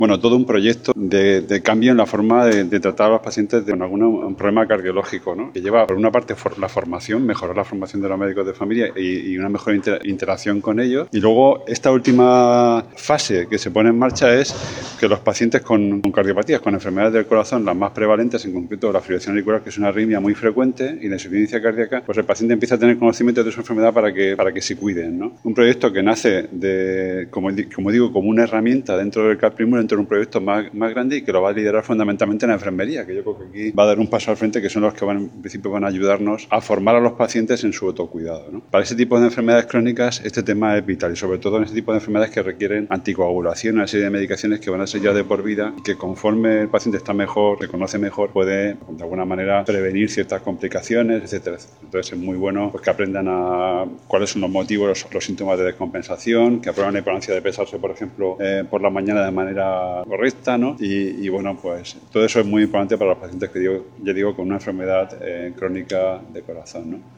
Bueno, todo un proyecto de cambio en la forma de tratar a los pacientes con algún problema cardiológico, ¿no? Que lleva, por una parte, la formación, mejorar la formación de los médicos de familia y una mejor interacción con ellos. Y luego, esta última fase que se pone en marcha es que los pacientes con cardiopatías, con enfermedades del corazón, las más prevalentes, en concreto la fibrilación auricular, que es una arritmia muy frecuente, y la insuficiencia cardíaca, pues el paciente empieza a tener conocimiento de su enfermedad para que se cuiden, ¿no? Un proyecto que nace como digo, como una herramienta dentro del CAPRIMUR, dentro de un proyecto más grande y que lo va a liderar fundamentalmente en la enfermería, que yo creo que aquí va a dar un paso al frente, que son los que en principio van a ayudarnos a formar a los pacientes en su autocuidado, ¿no? Para ese tipo de enfermedades crónicas este tema es vital y sobre todo en ese tipo de enfermedades que requieren anticoagulación, una serie de medicaciones que van a ser ya de por vida y que conforme el paciente está mejor, se conoce mejor, puede de alguna manera prevenir ciertas complicaciones, etcétera. Entonces es muy bueno pues, que aprendan cuáles son los motivos, los síntomas de descompensación, que aprueben la importancia de pesarse, por ejemplo, por la mañana de manera correcta, ¿no? Y bueno, pues todo eso es muy importante para los pacientes que yo digo con una enfermedad crónica de corazón, ¿no?